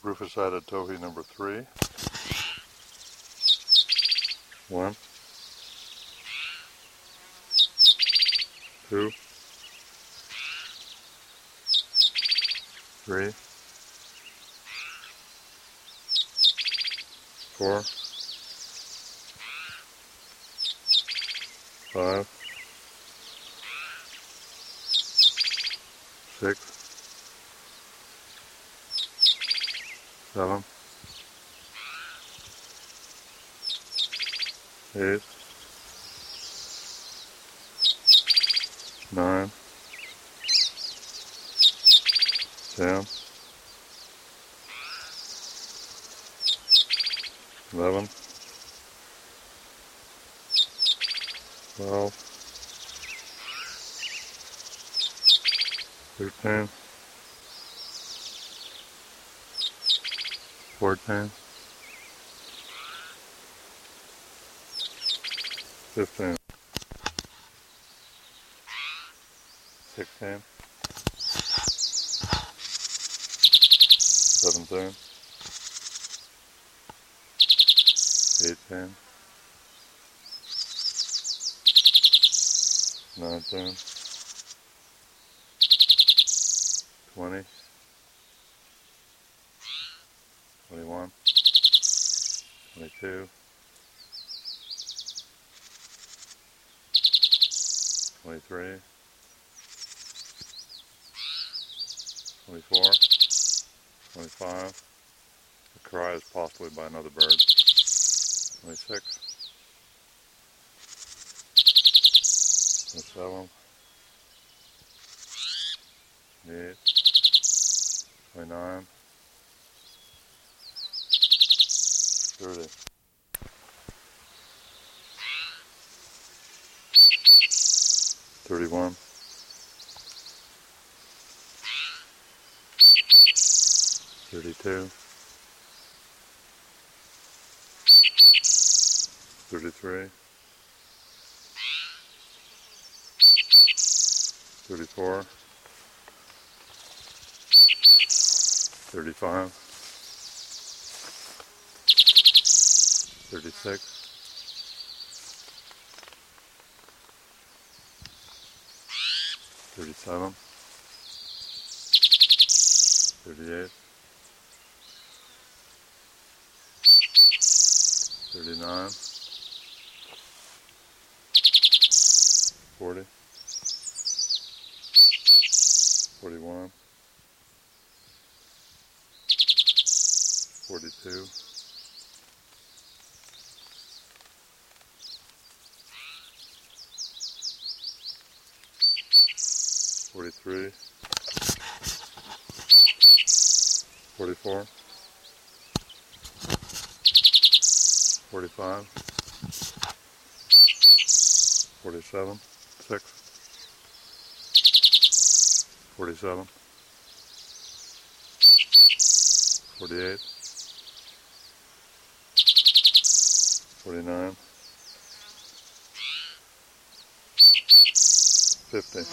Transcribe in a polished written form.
Rufus-sided towhee number 3. 1, 2, 3, 4, 5, 6, 7, 8, 9, 10, 11, 12, 13, 14, 15, 16, 17, 18, 19, 20, 21, 22, 23, 24, 25. The cry is possibly by another bird. 26, 27, 28, 29, 30, 31, 32, 33, 34, 35, 36, 37, 38, 39, 40, 41, 42, 43, 44, 45, 47, 6, 47, 48, 49, 50.